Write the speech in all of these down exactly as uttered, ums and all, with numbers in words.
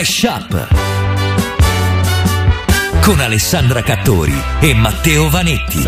Mashup con Alessandra Cattori e Matteo Vanetti.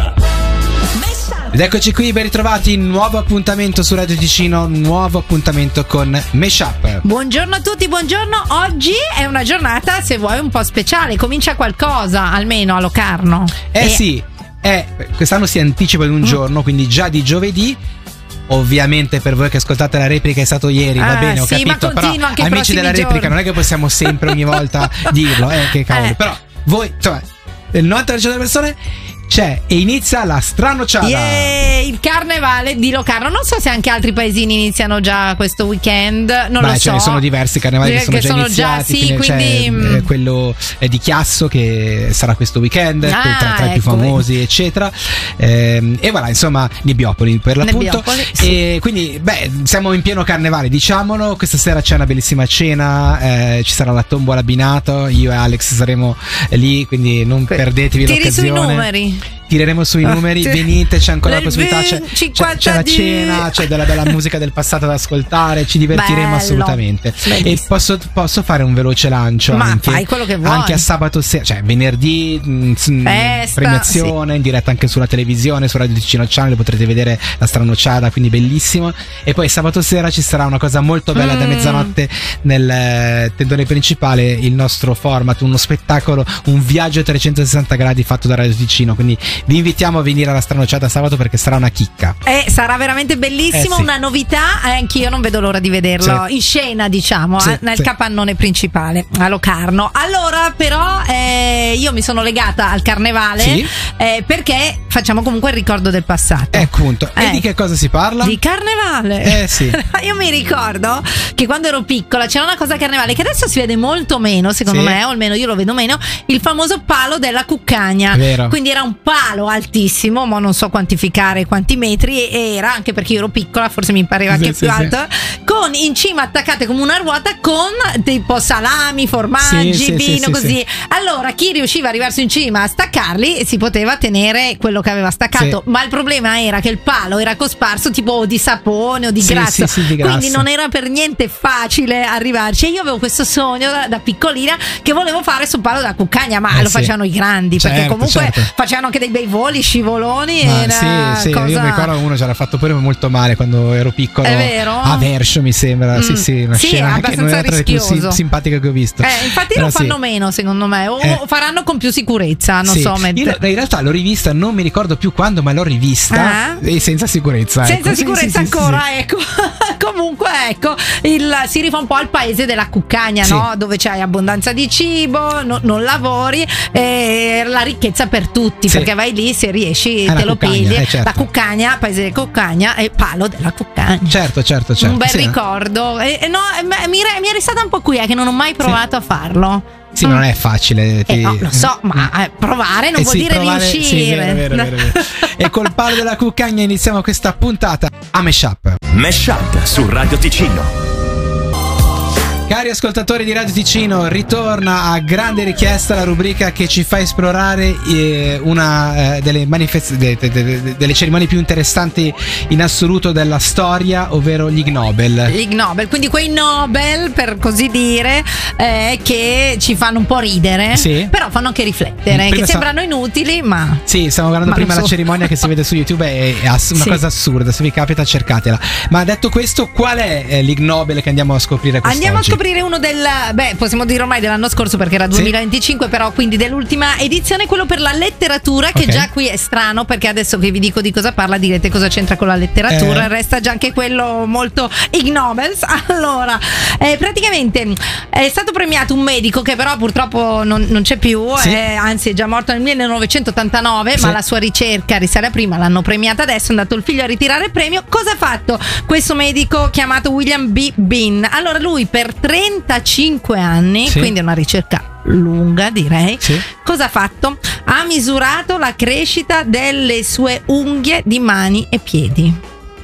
Ed eccoci qui, ben ritrovati, nuovo appuntamento su Radio Ticino, nuovo appuntamento con Mashup. Buongiorno a tutti, buongiorno. Oggi è una giornata, se vuoi, un po' speciale. Comincia qualcosa, almeno a Locarno. Eh e... sì, eh, quest'anno si anticipa di un mm. giorno, quindi già di giovedì. Ovviamente per voi che ascoltate la replica è stato ieri, ah, va bene, ho sì, capito, ma però anche amici della replica giorni. non è che possiamo sempre ogni volta dirlo, eh, che cavolo, eh. però voi, cioè, il novanta per cento delle persone c'è e inizia la stranocciata. Yeah, il carnevale di Locarno. Non so se anche altri paesini iniziano già questo weekend. Non Beh, lo so. ce ne sono diversi carnevali che, che sono già sono iniziati. Già, sì, quindi c'è eh, quello eh, di Chiasso che sarà questo weekend, ah, tra, tra ecco, i più famosi, eccetera. Eh, e voilà, insomma, Nebbiopoli per l'appunto. Nebbiopoli, sì. E quindi, beh, siamo in pieno carnevale, diciamolo. Questa sera c'è una bellissima cena. Eh, ci sarà la tombola abbinato. Io e Alex saremo lì, quindi non que- perdetevi tiri l'occasione. Sui numeri. Tireremo sui numeri, ah, venite, c'è ancora la possibilità, c'è, c'è, c'è la di... cena, c'è della bella musica del passato da ascoltare, ci divertiremo Bello. assolutamente. Bellissimo. E posso, posso fare un veloce lancio Ma anche, fai quello che vuoi. Anche a sabato sera, cioè venerdì mh, Festa, premiazione sì. in diretta anche sulla televisione, su Radio Ticino Channel potrete vedere la stranocciata, quindi bellissimo. E poi sabato sera ci sarà una cosa molto bella mm. da mezzanotte nel tendone principale, il nostro format, uno spettacolo, un viaggio a trecentosessanta gradi fatto da Radio Ticino, quindi vi invitiamo a venire alla stranocciata sabato perché sarà una chicca. Eh, sarà veramente bellissimo, eh, sì. una novità, eh, anch'io non vedo l'ora di vederlo sì. in scena, diciamo, sì, eh, nel sì. capannone principale a Locarno. Allora, però, eh, io mi sono legata al carnevale sì. eh, perché facciamo comunque il ricordo del passato. Eh, appunto. E eh, di che cosa si parla? Di carnevale. Eh sì. Io mi ricordo che quando ero piccola c'era una cosa a carnevale che adesso si vede molto meno, secondo sì. me, o almeno io lo vedo meno, il famoso palo della cuccagna. Vero. Quindi era un palo altissimo, ma non so quantificare quanti metri, e era, anche perché io ero piccola, forse mi pareva sì, anche sì, più sì. alto, con in cima attaccate come una ruota con tipo salami, formaggi, sì, sì, vino, sì, così. sì. Allora chi riusciva a arrivarsi in cima a staccarli si poteva tenere quello che aveva staccato, sì. ma il problema era che il palo era cosparso tipo di sapone o di sì, grasso, sì, sì, di grasso. quindi non era per niente facile arrivarci. E io avevo questo sogno da, da piccolina che volevo fare sul palo della cuccagna, ma eh, lo sì. facevano i grandi, certo, perché comunque certo. facevano anche dei bei voli, scivoloni. Ma era sì, sì, cosa... io mi ricordo uno ce l'ha fatto pure molto male quando ero piccolo. È vero? A Verso mi sembra, mm. sì sì, una sì, scena che non era tra le più sim- simpatiche che ho visto. Eh, infatti Però lo fanno sì. meno, secondo me, o eh. faranno con più sicurezza, non sì. so. Met- Io in realtà l'ho rivista, non mi ricordo più quando, ma l'ho rivista ah. e senza sicurezza. Senza ecco. sicurezza sì, sì, ancora, sì, sì. ecco. Comunque, ecco, il, si rifà un po' al paese della cuccagna, sì. no? Dove c'hai abbondanza di cibo, no, non lavori, e la ricchezza per tutti, sì. perché vai lì, se riesci, ah, te lo cuccagna, pigli. eh, certo. La cuccagna, paese della cuccagna e palo della cuccagna. Certo, certo, certo. Un bel sì, ricordo. E, e no, mi, mi è restata un po' qui, è che non ho mai provato sì. a farlo. Sì, mm. non è facile. Ti... Eh, no, lo so, ma eh, provare non eh vuol sì, dire provare, riuscire. Sì, vero, vero, vero, vero. E col palo della cuccagna iniziamo questa puntata a Mashup. Mashup su Radio Ticino. Cari ascoltatori di Radio Ticino, ritorna a grande richiesta la rubrica che ci fa esplorare eh, una eh, delle, manifest- de- de- de- delle cerimonie più interessanti in assoluto della storia, ovvero gli Ig Nobel. Gli Ig Nobel, quindi quei Nobel, per così dire, eh, che ci fanno un po' ridere, sì. però fanno anche riflettere, prima che sembrano sta... inutili, ma... Sì, stiamo guardando prima so. la cerimonia che si vede su YouTube, è, è ass- una sì. cosa assurda, se vi capita cercatela. Ma detto questo, qual è eh, l'Ig Nobel che andiamo a scoprire quest'oggi? Andiamo a scoprire uno del, beh, possiamo dire ormai dell'anno scorso perché era duemilaventicinque, sì. però quindi dell'ultima edizione, quello per la letteratura, che okay. già qui è strano perché adesso che vi dico di cosa parla direte cosa c'entra con la letteratura, eh. resta già anche quello molto Ig Nobel. Allora, eh, praticamente è stato premiato un medico che però purtroppo non, non c'è più, sì. eh, anzi è già morto nel millenovecentottantanove, sì. ma la sua ricerca risale a prima, l'hanno premiata adesso, è andato il figlio a ritirare il premio. Cosa ha fatto questo medico chiamato William B. Bean? Allora lui per trentacinque anni, sì. quindi è una ricerca lunga, direi. Sì. Cosa ha fatto? Ha misurato la crescita delle sue unghie di mani e piedi.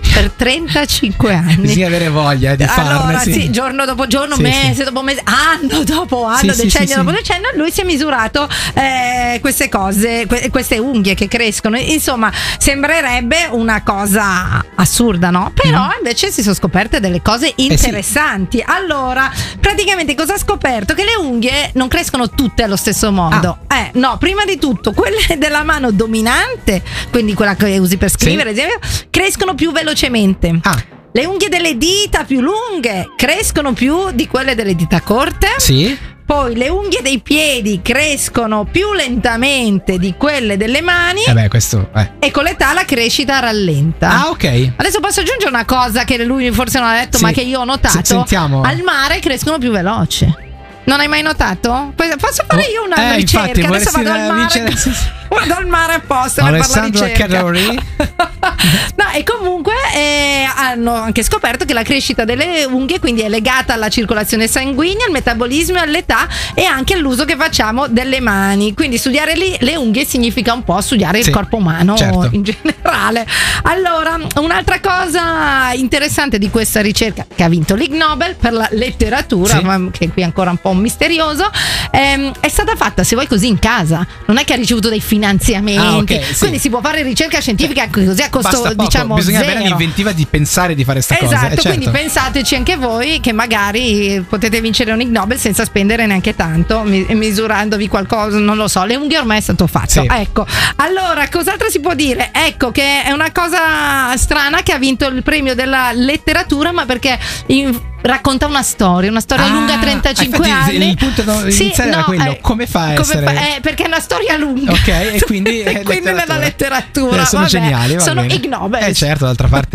per trentacinque anni. Bisogna avere voglia di farne. Allora, sì. sì, giorno dopo giorno, Sì, mese sì. dopo mese, anno dopo anno, Sì, sì, decennio sì, dopo sì. decennio, lui si è misurato eh, queste cose, que- queste unghie che crescono. Insomma, sembrerebbe una cosa assurda, no? Però Mm. invece si sono scoperte delle cose interessanti. Allora, praticamente cosa ha scoperto? Che le unghie non crescono tutte allo stesso modo. Ah. Eh, no, prima di tutto, quelle della mano dominante, quindi quella che usi per scrivere, ad esempio, crescono più velocemente. Ah, Le unghie delle dita più lunghe crescono più di quelle delle dita corte. sì. Poi le unghie dei piedi crescono più lentamente di quelle delle mani. Eh beh, questo. Eh. E con l'età la crescita rallenta. Ah, ok. Adesso posso aggiungere una cosa che lui forse non ha detto, Sì. ma che io ho notato. S- sentiamo. Al mare crescono più veloce. Non hai mai notato? Posso fare io una Eh, ricerca? infatti, Adesso vado al vorresti mare. vincere- sì, sì. Vado al mare apposta per fare la Alessandro ricerca. Cadori. No, e comunque eh, hanno anche scoperto che la crescita delle unghie quindi è legata alla circolazione sanguigna, al metabolismo, e all'età, e anche all'uso che facciamo delle mani. Quindi studiare lì le unghie significa un po' studiare Sì, il corpo umano, certo. in generale. Allora, un'altra cosa interessante di questa ricerca, che ha vinto l'Ig Nobel per la letteratura, Sì. ma che qui è ancora un po' misterioso, ehm, è stata fatta, se vuoi, così in casa. Non è che ha ricevuto dei finanziamenti, Ah, ok, sì. quindi si può fare ricerca scientifica anche così a costo, Basta poco. diciamo, Bisogna zero. avere l'inventiva di pensare di fare sta cosa. Esatto, eh, certo. quindi pensateci anche voi che magari potete vincere un Ig Nobel senza spendere neanche tanto, mi- misurandovi qualcosa, non lo so, le unghie ormai è stato fatto. Sì. Ecco, allora cos'altro si può dire? Ecco che è una cosa strana che ha vinto il premio della letteratura, ma perché in- racconta una storia, una storia Ah, lunga trentacinque infatti anni. il punto no- Sì, iniziale era no, quello, eh, come fa a essere- eh, perché è una storia lunga. Ok, e quindi è E quindi letteratura. nella letteratura Eh, sono vabbè, geniali, va sono bene. Ig Nobel. Eh certo, d'altra parte.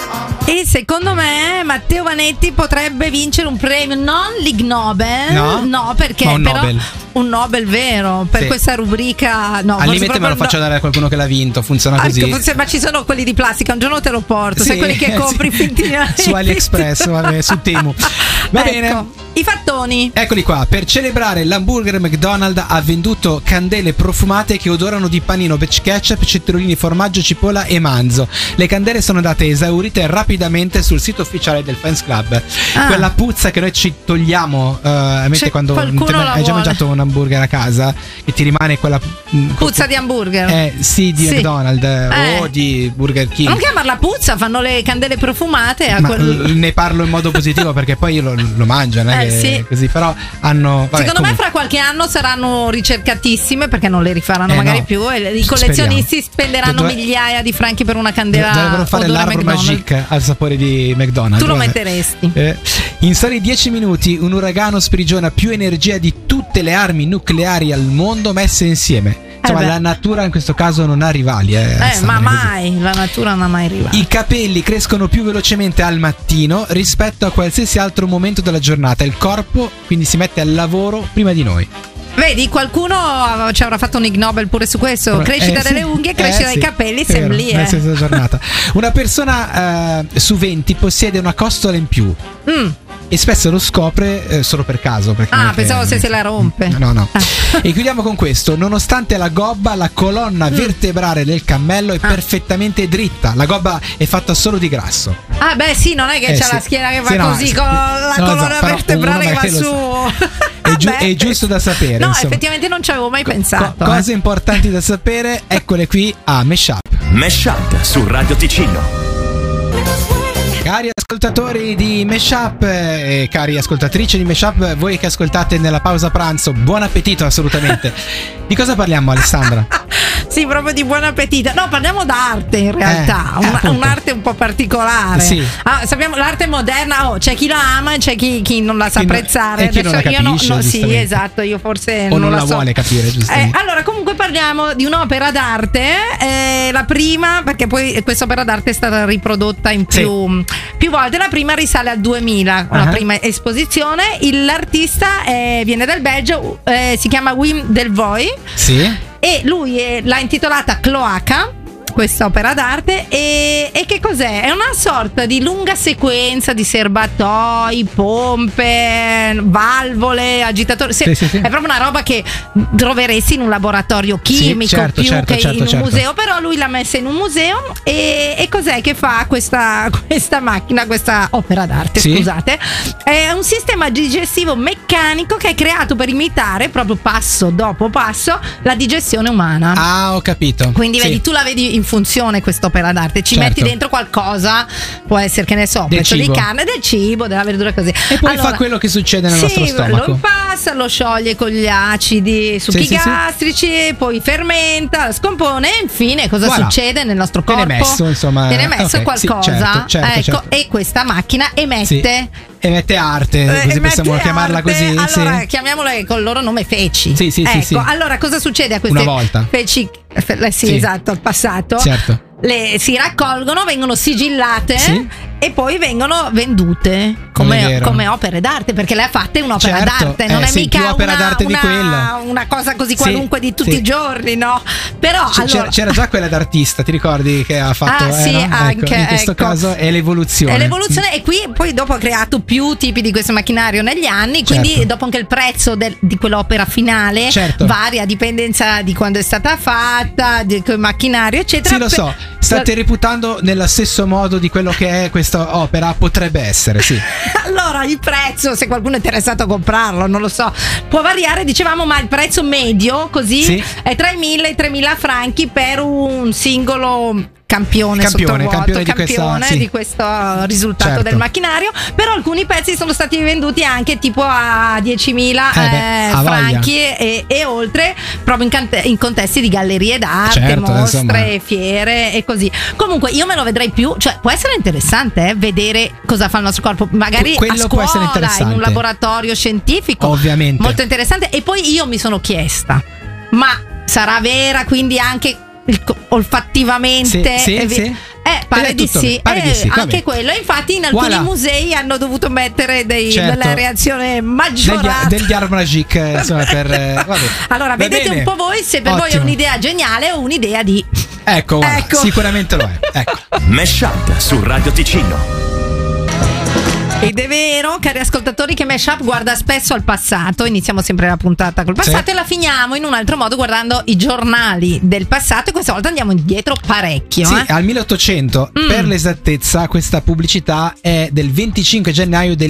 E secondo me Matteo Vanetti potrebbe vincere un premio, non l'Ig Nobel, No? perché Ma un però Nobel. un Nobel vero per Sì. questa rubrica. No, Al forse limite me proprio lo faccio no. dare a qualcuno che l'ha vinto, funziona così. Anche forse- ma ci sono quelli di plastica, un giorno te lo porto, sai Sì, quelli che compri sì. finti Su AliExpress, vabbè, su Temu. Va Ecco, bene. i fattoni. Eccoli qua, per celebrare l'hamburger McDonald's ha venduto candele profumate che odorano di panino, batch ketchup, cetriolini, formaggio, cipolla e manzo. Le candele sono andate esaurite rapidamente sul sito ufficiale del Fans Club. Ah. Quella puzza che noi ci togliamo, eh, a mente C'è quando qualcuno te- la hai già vuole. mangiato un hamburger a casa e ti rimane quella mm, Puzza di hamburger. eh, sì, di Sì. McDonald's Eh. o di Burger King. Non chiamarla puzza, fanno le candele profumate a Ma quel- l- ne parlo in modo positivo perché poi io lo, lo mangio, non è Eh, che sì. così, però hanno. Vabbè, Secondo me comunque. fra qualche anno saranno ricercatissime perché non le rifaranno Eh, magari no. più, e i Speriamo. collezionisti spenderanno Dove- migliaia di franchi per una candela. Dovrebbero fare odore l'arbre McDonald's. magique al sapore di McDonald's. Tu lo Vabbè. metteresti. Eh, in soli dieci minuti un uragano sprigiona più energia di tutte le armi nucleari al mondo messe insieme. Insomma, Eh beh. la natura in questo caso non ha rivali. Eh, Eh, Alessandra, ma così. mai, la natura non ha mai arrivato. I capelli crescono più velocemente al mattino rispetto a qualsiasi altro momento della giornata. Il corpo quindi si mette al lavoro prima di noi. Vedi, qualcuno ci avrà fatto un Ig Nobel pure su questo. Crescita Eh, sì. delle unghie, crescita Eh, dei sì. capelli, È siamo vero, lì. nella Eh. stessa giornata. Una persona eh, su venti possiede una costola in più. Mm. E spesso lo scopre eh, solo per caso. perché Ah, non è che- pensavo se se la rompe. No, no. Ah. E chiudiamo con questo. Nonostante la gobba, la colonna vertebrale del cammello è Ah. perfettamente dritta. La gobba è fatta solo di grasso. Ah, beh, sì, non è che Eh, c'ha sì. la schiena che va Sì, no, così sì. con la Non lo so, colonna però vertebrale uno che va magari lo su. È, giu- Vabbè. è giusto da sapere. No, insomma. effettivamente non ci avevo mai pensato. Co- eh. cose importanti da sapere, eccole qui a Meshup. Meshup su Radio Ticino. Cari ascoltatori di Meshup e cari ascoltatrici di Meshup, voi che ascoltate nella pausa pranzo, buon appetito assolutamente. Di cosa parliamo, Alessandra? Sì, proprio di buon appetito. No, parliamo d'arte in realtà, Eh, eh, Una- appunto. un'arte un po' particolare. Sì. Ah, sappiamo l'arte moderna, oh, c'è chi la ama e c'è chi, chi non la sa Chi non- apprezzare. e chi non la Adesso io no- capisce, no, sì, giustamente. esatto, io forse O non la la so. vuole capire, giustamente. Eh, allora, comunque parliamo di un'opera d'arte, eh, la prima, perché poi questa opera d'arte è stata riprodotta in più, più volte. La prima risale al duemila, la Ah. prima esposizione. Il- L'artista eh, viene dal Belgio, eh, si chiama Wim Delvoye. Sì? E lui eh, l'ha intitolata Cloaca. questa opera d'arte e, e che cos'è? È una sorta di lunga sequenza di serbatoi, pompe, valvole, agitatori. Se, sì, sì, sì. È proprio una roba che troveresti in un laboratorio chimico, sì, certo, più certo, che certo, in un certo. museo, però lui l'ha messa in un museo e, e cos'è che fa questa, questa macchina, questa opera d'arte, sì. scusate? È un sistema digestivo meccanico che è creato per imitare proprio passo dopo passo la digestione umana. Ah, ho capito. Quindi sì. vedi, tu la vedi in funzione quest'opera d'arte, ci certo. metti dentro qualcosa, può essere che ne so, un del pezzo cibo. di carne, del cibo, della verdura, così. E poi allora, fa quello che succede nel sì, nostro stomaco. Lo impasta, lo scioglie con gli acidi succhi sì, gastrici, sì, sì. poi fermenta, scompone e infine cosa voilà. succede nel nostro corpo? Viene messo, insomma, viene messo okay, qualcosa. Sì, certo, certo, ecco, certo. e questa macchina emette sì. Emette arte, così eh, possiamo chiamarla arte, così. allora sì. chiamiamola con il loro nome feci. Sì, sì, ecco, sì, sì. allora cosa succede a queste Una volta. feci? Eh, sì, sì, esatto, al passato. Certo. Le si raccolgono, vengono sigillate sì. e poi vengono vendute come, come opere d'arte, perché le ha fatte un'opera certo. d'arte, non eh, è sì, mica opera una, d'arte una, di quella. una cosa così sì, qualunque di tutti sì. i giorni, no? Però C- allora... c'era, c'era già quella d'artista, ti ricordi che ha fatto? Ah, eh, sì, no? anche, ecco, in questo ecco. caso è l'evoluzione. È l'evoluzione e qui poi dopo ha creato più tipi di questo macchinario negli anni, quindi certo. dopo anche il prezzo del, di quell'opera finale certo. varia a dipendenza di quando è stata fatta, di quel macchinario, eccetera. Sì, lo so. State reputando nello stesso modo di quello che è questa opera? Potrebbe essere, sì. Allora, il prezzo, se qualcuno è interessato a comprarlo, non lo so, può variare, dicevamo, ma il prezzo medio così sì. è tra i mille e i tremila franchi per un singolo campione, campione, sottovuoto, campione, campione di, questa, sì. di questo risultato certo. del macchinario. Però alcuni pezzi sono stati venduti anche tipo a diecimila eh beh, eh, franchi e, e oltre, proprio in, cante- in contesti di gallerie d'arte, certo, mostre, insomma. fiere e così. Comunque io me lo vedrei più, cioè può essere interessante eh, vedere cosa fa il nostro corpo, magari Quello a può essere scuola, interessante. in un laboratorio scientifico, ovviamente molto interessante. E poi io mi sono chiesta, ma sarà vera quindi anche il, olfattivamente? Sì, sì, eh, sì. Eh, pare di sì, pare eh, di sì anche quello. Infatti in alcuni voilà. musei hanno dovuto mettere dei, certo. della reazione maggiorata degli, degli art magic, insomma, per eh, vabbè. Allora Va vedete bene. un po' voi se per Ottimo. voi è un'idea geniale o un'idea di ecco, voilà, ecco. sicuramente lo è. Ecco. Mesh Up su Radio Ticino. Ed è vero, cari ascoltatori, che Mesh Up guarda spesso al passato. Iniziamo sempre la puntata col passato sì. e la finiamo in un altro modo guardando i giornali del passato. E questa volta andiamo indietro parecchio. Sì, eh? al milleottocento, Mm. per l'esattezza, questa pubblicità è del venticinque gennaio del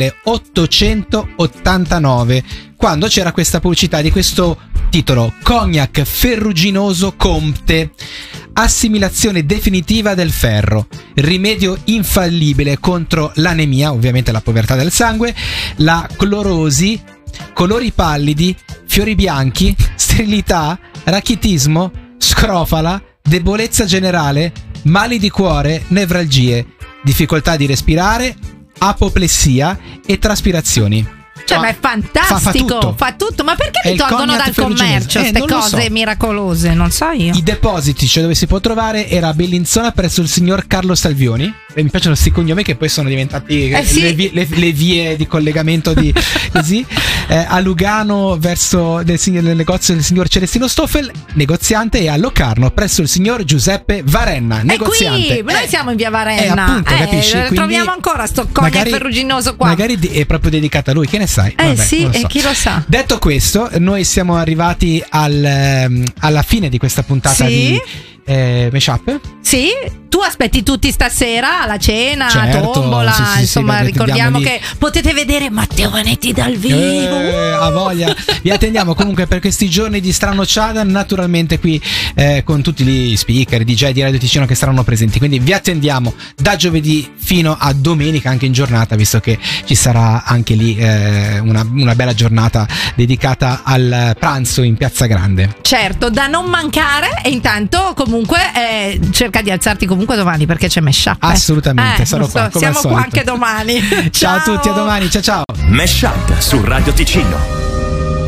milleottocentottantanove, quando c'era questa pubblicità di questo titolo: Cognac ferruginoso Comte, assimilazione definitiva del ferro, rimedio infallibile contro l'anemia, ovviamente la povertà del sangue, la clorosi, colori pallidi, fiori bianchi, sterilità, rachitismo, scrofala, debolezza generale, mali di cuore, nevralgie, difficoltà di respirare, apoplessia e traspirazioni. Cioè, ma è fantastico, fa, fa, tutto. fa tutto. Ma perché È li il tolgono cognac dal ferruginese. commercio Eh, queste non lo cose so. miracolose? Non so io. I depositi, cioè dove si può trovare, era a Bellinzona presso il signor Carlo Salvioni. E mi piacciono questi cognomi che poi sono diventati Eh sì. le, vie, le, le vie di collegamento di così. Eh, a Lugano verso del, signor, del negozio del signor Celestino Stoffel, negoziante, e a Locarno presso il signor Giuseppe Varenna, negoziante. E qui, noi Eh, siamo in via eh, Varenna. appunto, Eh, capisci? Quindi troviamo ancora sto cognac magari- ferruginoso qua. Magari di- è proprio dedicata a lui, che ne sai? Eh Vabbè, sì, non lo e so. chi lo sa. Detto questo, noi siamo arrivati al, ehm, alla fine di questa puntata Sì. di eh, Mesh Up. Sì, tu aspetti tutti stasera alla cena, Certo, tombola, sì, sì, sì, insomma, sì, vi ricordiamo attendiamo che potete vedere Matteo Vanetti dal vivo. Eh, a voglia. Vi attendiamo comunque per questi giorni di Stranocciada, naturalmente qui eh, con tutti gli speaker, D J di Radio Ticino che saranno presenti. Quindi vi attendiamo da giovedì fino a domenica, anche in giornata, visto che ci sarà anche lì eh, una, una bella giornata dedicata al pranzo in Piazza Grande. Certo, da non mancare. E intanto comunque eh, cerca di alzarti comunque domani, perché c'è Mesh Up. eh. Assolutamente, Eh, sarò lo so, qua come al siamo qua solito. anche domani. Ciao a tutti, a domani, ciao ciao. Mesh Up su Radio Ticino.